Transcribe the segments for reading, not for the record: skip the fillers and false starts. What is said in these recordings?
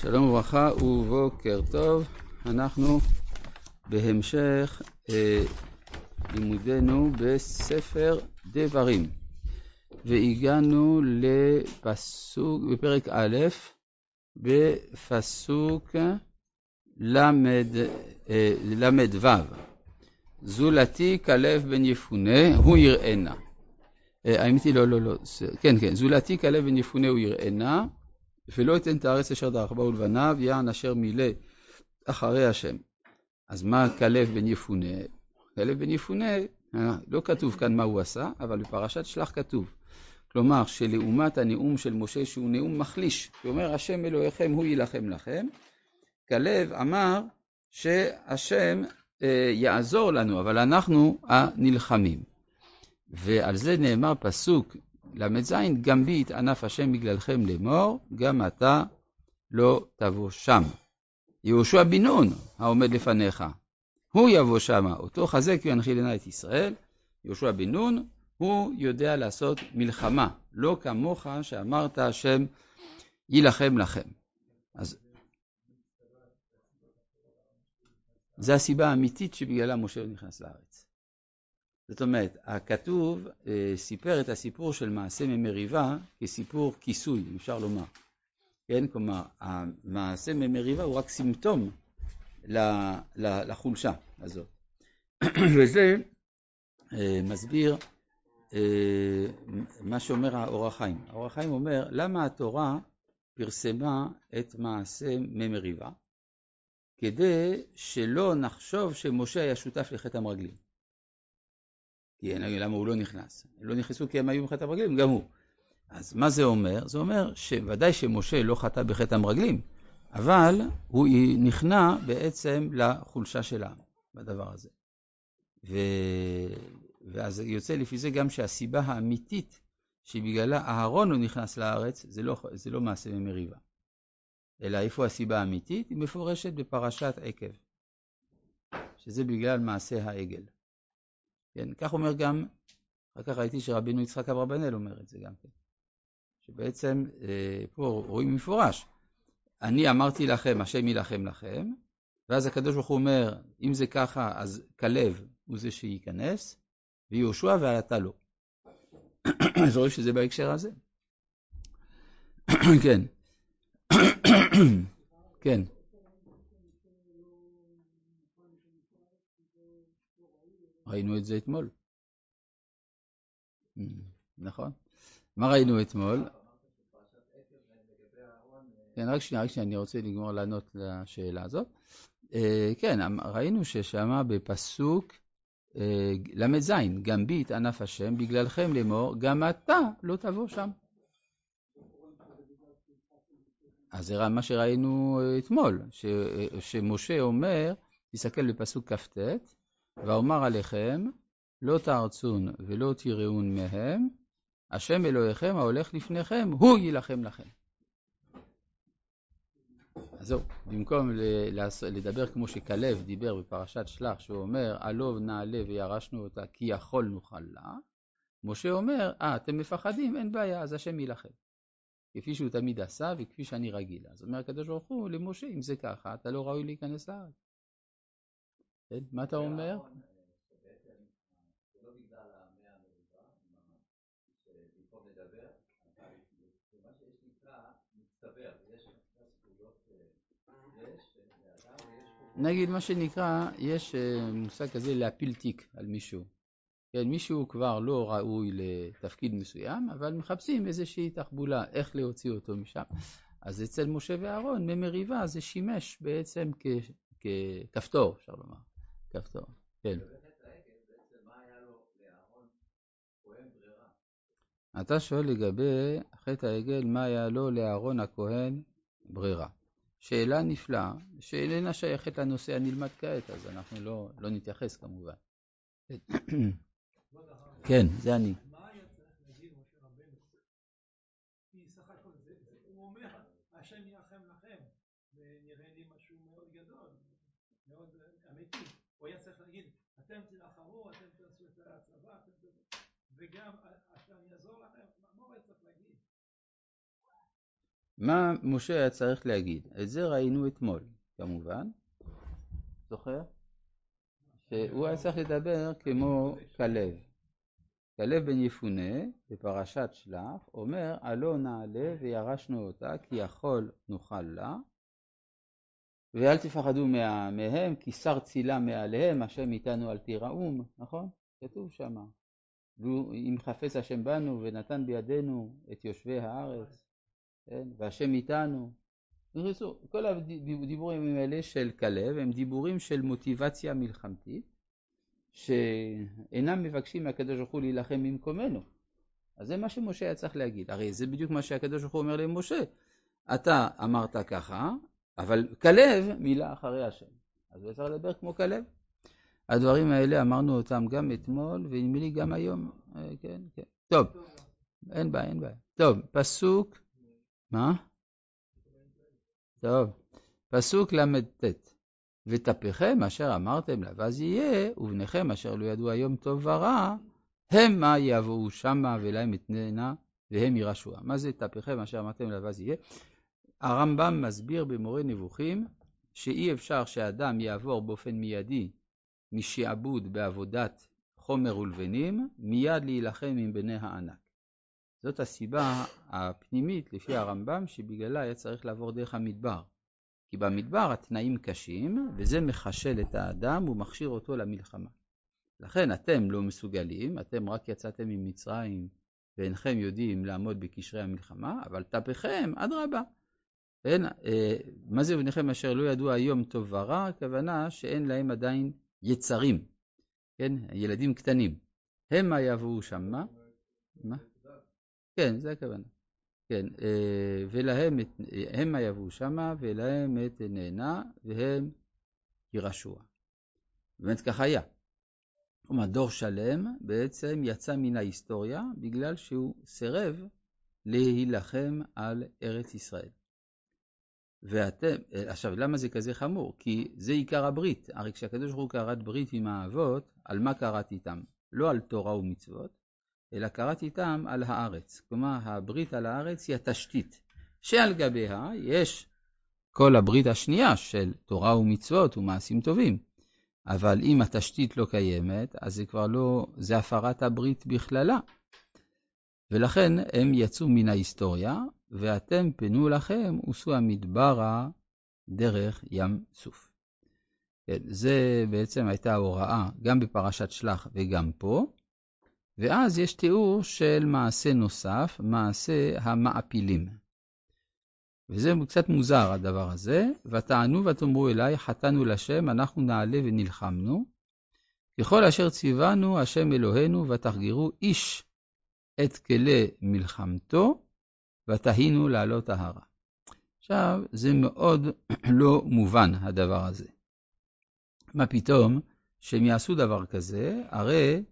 שלום וברכה ובוקר טוב. אנחנו בהמשך לימודנו בספר דברים, והגענו לפסוק בפרק א' בפסוק למד ו'. זולתי כלב בן יפונה הוא יראנה. האמיתי לא, כן, זולתי כלב בן יפונה הוא יראנה, ולא יתן את הארץ אשר דרך בה ולבניו, יען אשר מילא אחרי השם. אז מה כלב בן יפונה? כלב בן יפונה, לא כתוב כאן מה הוא עשה, אבל בפרשת שלח כתוב. כלומר, שלעומת הנאום של משה שהוא נאום מחליש, שאומר השם אלוהיכם הוא ילחם לכם, כלב אמר שהשם יעזור לנו, אבל אנחנו הנלחמים. ועל זה נאמר פסוק למ"ז, גם בי יתענף השם בגללכם לאמור, גם אתה לא תבוא שם. יהושע בן נון העומד לפניך, הוא יבוא שם, אותו חזק וינחיל את ישראל. יהושע בן נון הוא יודע לעשות מלחמה, לא כמוך שאמרת השם יילחם לכם. אז זה הסיבה האמיתית שבגללה משה נכנס לארץ. זאת אומרת, הכתוב סיפר את הסיפור של מעשה ממריבה כסיפור כיסוי, אפשר לומר. כן, כלומר, המעשה ממריבה הוא רק סימפטום לחולשה הזאת. וזה מסביר מה שאומר האור החיים. האור החיים אומר, למה התורה פרסמה את מעשה ממריבה? כדי שלא נחשוב שמשה היה שותף לחטא המרגלים. כי למה הוא לא נכנס? הם לא נכנסו כי הם היו בחטא המרגלים, גם הוא. אז מה זה אומר? זה אומר שוודאי שמשה לא חטא בחטא המרגלים, אבל הוא נכנע בעצם לחולשה שלה בדבר הזה. ואז יוצא לפי זה גם שהסיבה האמיתית שבגללה אהרון לא נכנס לארץ, זה לא מעשה ממריבה. אלא איפה הסיבה האמיתית? היא מפורשת בפרשת עקב, שזה בגלל מעשה העגל. כן, כך אומר גם, אחר כך ראיתי שרבינו יצחק אברבנאל אומר את זה גם כן. שבעצם פה רואים מפורש, אני אמרתי לכם, השם ילחם לכם, ואז הקדוש ברוך הוא אומר, אם זה ככה, אז כלב הוא זה שייכנס, ויהושע ואתה לא. אז רואים שזה בהקשר הזה. כן. כן. ראינו את זה אתמול. נכון. מה ראינו אתמול? כן, רק שנייה, אני רוצה לגמור לענות לשאלה הזאת. כן, ראינו ששמה בפסוק למ"ז, גם בי יתענף השם בגללכם לאמור, גם אתה לא תבוא שם. אז זה מה שראינו אתמול, שמשה אומר, תסתכל בפסוק כ"ט, ואומר עליכם, לא תארצון ולא תיראון מהם, השם אלוהיכם ההולך לפניכם, הוא יילחם לכם. אז זהו, במקום לדבר כמו שכלב דיבר בפרשת שלח, שהוא אומר, עלוב נעלה וירשנו אותה כי יכול נוכל לה, משה אומר, אתם מפחדים, אין בעיה, אז השם יילחם. כפי שהוא תמיד עשה וכפי שאני רגיל. אז אומר הקדוש ברוך הוא למשה, אם זה ככה, אתה לא ראוי להיכנס לארץ. מה אתה אומר? נגיד מה שנקרא, יש מושג כזה להפיל תיק על מישהו. כן, מישהו כבר לא ראוי לתפקיד מסוים, אבל מחפשים איזושהי תחבולה, איך להוציא אותו משם. אז אצל משה ואהרון, ממריבה זה שימש בעצם ככפתור, אפשר לומר. כפתור, כן. אתה שואל לגבי חטא העגל, מה היה לו לאהרון הכהן ברירה? שאלה נפלאה, שאיננה שייכת לנושא הנלמד כעת, אז אנחנו לא נתייחס כמובן. כן, זה אני. מה היה צריך להגיד משה רבנו? כי סך הכל הוא אומר, השם יילחם לכם, ונראה לי משהו מאוד גדול, מאוד אמיתי. הוא היה צריך להגיד, אתם תלחמו, אתם תעשו את הצבא, וגם השם יעזור לכם. מה הוא היה צריך להגיד? מה משה היה צריך להגיד? את זה ראינו אתמול, כמובן. זוכר? שהוא היה צריך לדבר כמו כלב. כלב בן יפונה, בפרשת שלח, אומר, עלו נעלה וירשנו אותה, כי יכול נוכל לה, ואל תפחדו מהם, כי שר צילה מעליהם, השם איתנו אל תיראום, נכון? כתוב שמה. אם חפץ השם בנו ונתן בידינו את יושבי הארץ, כן? והשם איתנו. כל הדיבורים האלה של כלב הם דיבורים של מוטיבציה מלחמתית, שאינם מבקשים מהקדוש ברוך הוא להילחם במקומנו. אז זה מה שמשה היה צריך להגיד. הרי זה בדיוק מה שהקדוש ברוך הוא אומר למשה. אתה אמרת ככה, אבל כלב מילה אחרי השם. אז הוא צריך לדבר כמו כלב. הדברים האלה אמרנו אותם גם אתמול, ונדמה לי גם היום. כן, כן. טוב, אין בעיה, אין בעיה. טוב, פסוק, מה? טוב, פסוק למ"ט. ותפיכם אשר אמרתם לבז יהיה, ובניכם אשר לא ידעו היום טוב ורע, המה יבואו שמה ולהם אתננה, והם ירשוע. מה זה תפיכם אשר אמרתם לבז יהיה? הרמב"ם מסביר במורה נבוכים, שאי אפשר שאדם יעבור באופן מיידי משעבוד בעבודת חומר ולבנים, מיד להילחם עם בני הענק. זאת הסיבה הפנימית לפי הרמב"ם, שבגללה היה צריך לעבור דרך המדבר. כי במדבר התנאים קשים, וזה מחשל את האדם ומכשיר אותו למלחמה. לכן אתם לא מסוגלים, אתם רק יצאתם ממצרים, ואינכם יודעים לעמוד בקשרי המלחמה, אבל תפיכם, אדרבה. מה זה ובניכם אשר לא ידעו היום טוב ורע? הכוונה שאין להם עדיין יצרים, כן? ילדים קטנים. המה יבואו שמה? מה? כן, זה הכוונה. כן, ולהם המה יבואו שמה, ולהם את נהנה, והם ירשוע. באמת כך היה. כלומר, דור שלם בעצם יצא מן ההיסטוריה, בגלל שהוא סירב להילחם על ארץ ישראל. ואתם, עכשיו, למה זה כזה חמור? כי זה עיקר הברית. הרי כשהקדוש ברוך הוא כרת ברית עם האבות, על מה כרת איתם? לא על תורה ומצוות, אלא כרת איתם על הארץ. כלומר, הברית על הארץ היא התשתית, שעל גביה יש כל הברית השנייה של תורה ומצוות ומעשים טובים. אבל אם התשתית לא קיימת, אז זה כבר לא, זה הפרת הברית בכללה. ולכן הם יצאו מן ההיסטוריה, ואתם פנו לכם, עשו המדברה דרך ים סוף. כן, זה בעצם הייתה ההוראה גם בפרשת שלח וגם פה. ואז יש תיאור של מעשה נוסף, מעשה המעפילים. וזה קצת מוזר הדבר הזה. ותענו ותאמרו אליי, חטאנו לשם, אנחנו נעלה ונלחמנו. ככל אשר ציוונו השם אלוהינו, ותחגרו איש את כלי מלחמתו, ותהינו לעלות ההרה. עכשיו, זה מאוד לא מובן הדבר הזה. מה פתאום שהם יעשו דבר כזה? הרי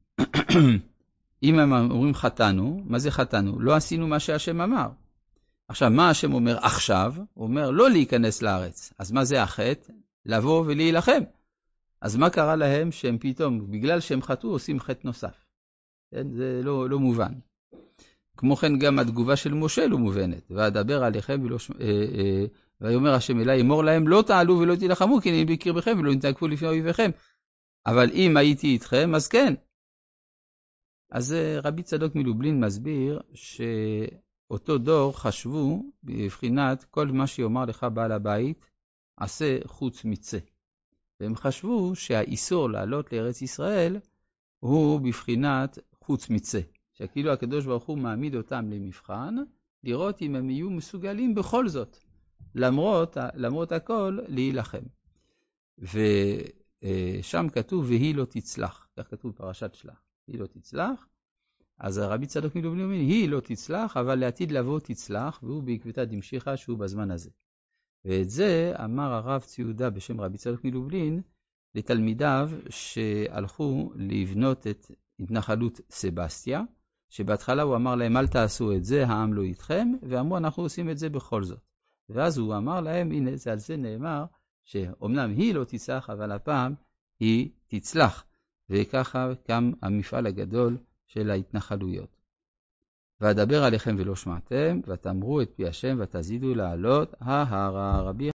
אם הם אומרים חטאנו, מה זה חטאנו? לא עשינו מה שהשם אמר. עכשיו, מה השם אומר עכשיו? הוא אומר לא להיכנס לארץ. אז מה זה החטא? לבוא ולהילחם. אז מה קרה להם שהם פתאום, בגלל שהם חטאו, עושים חטא נוסף? זה לא מובן. כמו כן גם התגובה של משה לא מובנת. ואדבר עליכם ויאמר השם אליי, אמור להם לא תעלו ולא תילחמו, כי אני בקרבכם ולא נתעקפו לפני אויביכם. אבל אם הייתי איתכם, אז כן. אז רבי צדוק מלובלין מסביר שאותו דור חשבו בבחינת כל מה שיאמר לך בעל הבית, עשה חוץ מצא. והם חשבו שהאיסור לעלות לארץ ישראל הוא בבחינת חוץ מצא. שכאילו הקדוש ברוך הוא מעמיד אותם למבחן, לראות אם הם יהיו מסוגלים בכל זאת, למרות הכל, להילחם. ושם כתוב, והיא לא תצלח. כך כתוב בפרשת שלח. היא לא תצלח. אז הרבי צדוק מלובלין אומר, היא לא תצלח, אבל לעתיד לבוא תצלח, והוא בעקבתא דמשיחא שהוא בזמן הזה. ואת זה אמר הרב ציודה בשם רבי צדוק מלובלין, לתלמידיו שהלכו לבנות את התנחלות סבסטיה, שבהתחלה הוא אמר להם, אל תעשו את זה, העם לא איתכם, ואמרו, אנחנו עושים את זה בכל זאת. ואז הוא אמר להם, הנה, על זה נאמר, שאומנם היא לא תצלח, אבל הפעם היא תצלח. וככה קם המפעל הגדול של ההתנחלויות. ואדבר עליכם ולא שמעתם, ותאמרו את פי השם ותזידו לעלות ההרה. רבי